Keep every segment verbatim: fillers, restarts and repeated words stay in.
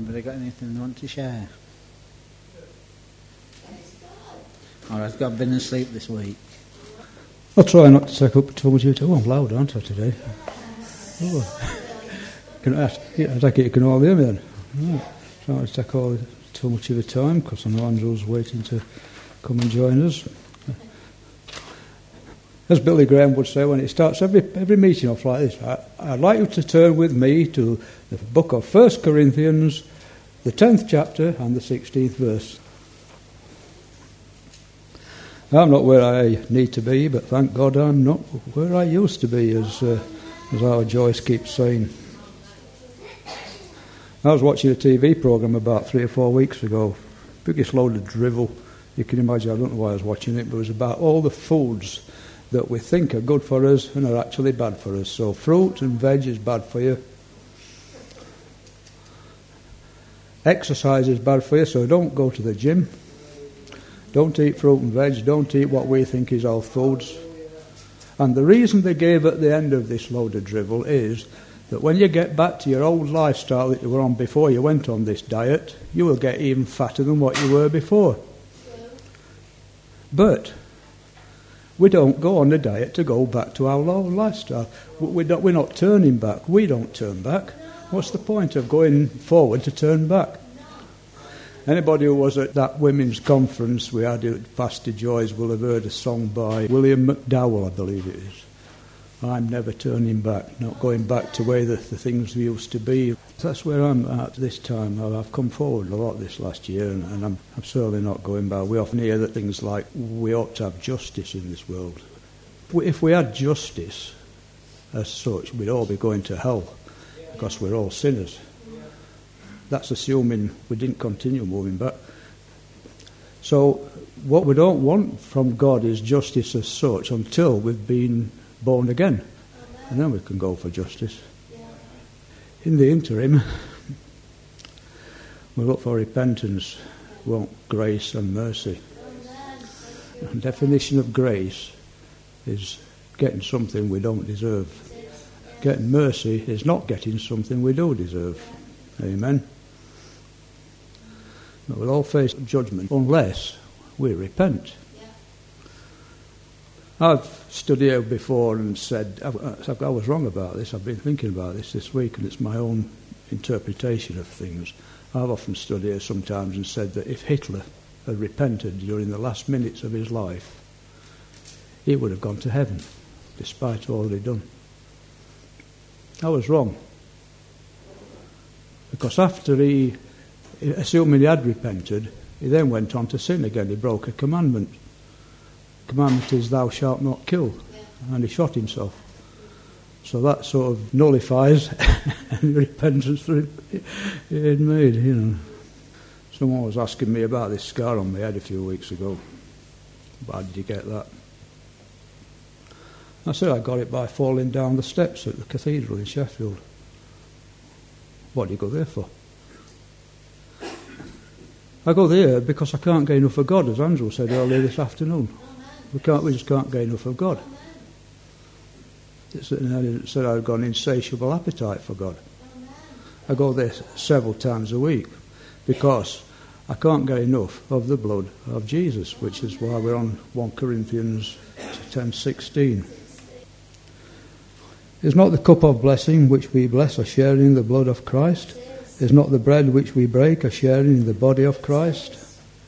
Anybody got anything they want to share? Or has God been asleep this week? I'll try not to take up too much of your time. Oh, I'm loud, aren't I, today? Oh. Can I, I take it you can all hear me then? Right. Try not to take all too much of your time, because I know Andrew's waiting to come and join us. As Billy Graham would say when it starts every every meeting off like this, I, I'd like you to turn with me to the book of First Corinthians, the tenth chapter and the sixteenth verse. I'm not where I need to be, but thank God I'm not where I used to be, as uh, as our Joyce keeps saying. I was watching a T V programme about three or four weeks ago. Biggest load of drivel you can imagine. I don't know why I was watching it, but it was about all the foods that we think are good for us and are actually bad for us. So fruit and veg is bad for you. Exercise is bad for you, so don't go to the gym. Don't eat fruit and veg. Don't eat what we think is health foods. And the reason they gave at the end of this load of drivel is that when you get back to your old lifestyle that you were on before you went on this diet, you will get even fatter than what you were before. But we don't go on a diet to go back to our old lifestyle. We don't, we're not turning back. We don't turn back. What's the point of going forward to turn back? Anybody who was at that women's conference we had at Pastor Joy's will have heard a song by William McDowell, I believe it is. I'm never turning back, not going back to where the, the things used to be. That's where I'm at this time. I've come forward a lot this last year, and, and I'm, I'm certainly not going back. We often hear that things like, we ought to have justice in this world. If we had justice as such, we'd all be going to hell, because we're all sinners. That's assuming we didn't continue moving back. So what we don't want from God is justice as such until we've been born again. And then we can go for justice. In the interim, we look for repentance, we want grace and mercy. The definition of grace is getting something we don't deserve. Getting mercy is not getting something we do deserve. Amen. But we'll all face judgment unless we repent. I've stood here before and said, I, I was wrong about this, I've been thinking about this this week, and it's my own interpretation of things. I've often stood here sometimes and said that if Hitler had repented during the last minutes of his life, he would have gone to heaven, despite all he'd done. I was wrong. Because after he, assuming he had repented, he then went on to sin again. He broke a commandment. The commandment is, thou shalt not kill. And he shot himself. So that sort of nullifies any repentance that he had made, you know. Someone was asking me about this scar on my head a few weeks ago. How did you get that? I said I got it by falling down the steps at the cathedral in Sheffield. What do you go there for? I go there because I can't get enough of God, as Andrew said earlier this afternoon. We can't. We just can't get enough of God. It's, and I didn't say I've got an insatiable appetite for God. I go there several times a week because I can't get enough of the blood of Jesus, which is why we're on First Corinthians ten sixteen. Is not the cup of blessing which we bless a sharing in the blood of Christ? Is not the bread which we break a sharing in the body of Christ?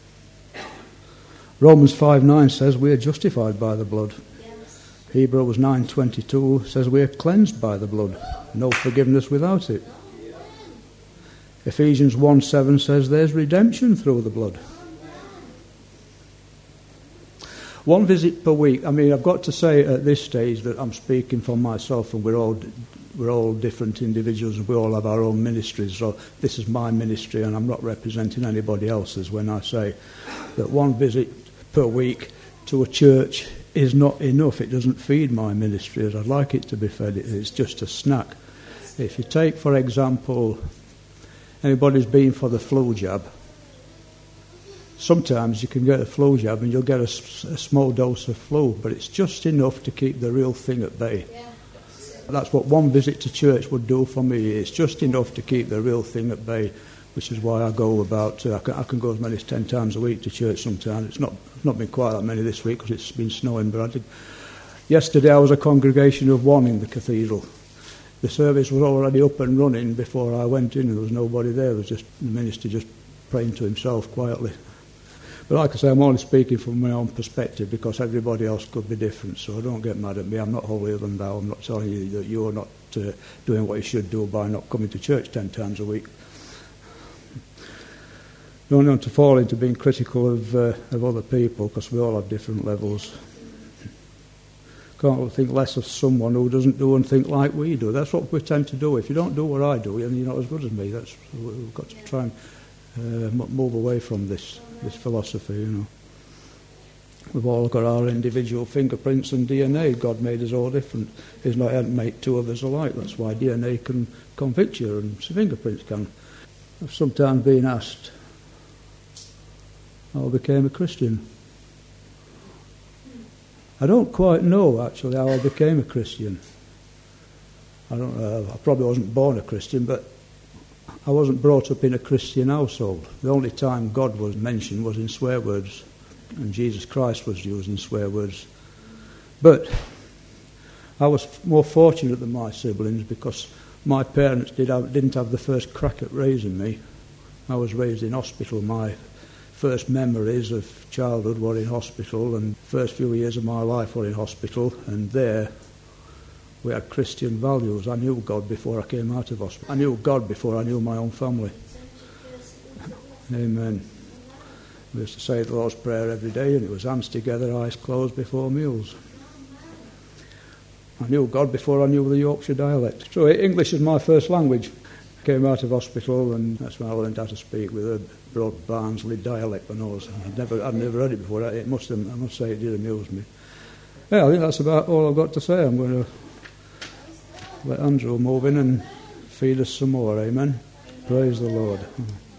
Romans five nine says we are justified by the blood. Hebrews nine twenty-two says we are cleansed by the blood. No forgiveness without it. Ephesians one seven says there's redemption through the blood. One visit per week. I mean, I've got to say at this stage that I'm speaking for myself, and we're all we're all different individuals, and we all have our own ministries. So this is my ministry, and I'm not representing anybody else's when I say that one visit per week to a church is not enough. It doesn't feed my ministry as I'd like it to be fed. It's just a snack. If you take, for example, anybody's been for the flu jab, sometimes you can get a flu jab and you'll get a, a small dose of flu, but it's just enough to keep the real thing at bay. Yeah. That's what one visit to church would do for me. It's just enough to keep the real thing at bay. which is why I go about, uh, I, can, I can go as many as ten times a week to church sometimes. It's not not been quite that many this week because it's been snowing, but I did. Yesterday I was a congregation of one in the cathedral. The service was already up and running before I went in, and there was nobody there. It was just the minister just praying to himself quietly. But like I say, I'm only speaking from my own perspective because everybody else could be different, so don't get mad at me. I'm not holier than thou. I'm not telling you that you're not uh, doing what you should do by not coming to church ten times a week. Don't want to fall into being critical of, uh, of other people because we all have different levels. Can't think less of someone who doesn't do and think like we do. That's what we tend to do. If you don't do what I do, then you're not as good as me. That's we've got to try and uh, move away from this this philosophy. You know, we've all got our individual fingerprints and D N A. God made us all different. He's not hadn't made two of us alike. That's why D N A can convict you and fingerprints can. I've sometimes been asked how I became a Christian. I don't quite know, actually, how I became a Christian. I don't know, I probably wasn't born a Christian, but I wasn't brought up in a Christian household. The only time God was mentioned was in swear words, and Jesus Christ was used in swear words. But I was more fortunate than my siblings because my parents did have, didn't have the first crack at raising me. I was raised in hospital. My first memories of childhood were in hospital, and first few years of my life were in hospital, and there we had Christian values. I knew God before I came out of hospital. I knew God before I knew my own family. Amen. We used to say the Lord's Prayer every day, and it was hands together, eyes closed before meals. I knew God before I knew the Yorkshire dialect. So English is my first language. I came out of hospital, and that's when I learned how to speak with a broad Barnsley dialect. I know I'd never, I'd never heard it before. It must, have, I must say, it did amuse me. Yeah, I think that's about all I've got to say. I'm going to let Andrew move in and feed us some more. Amen. Praise the Lord.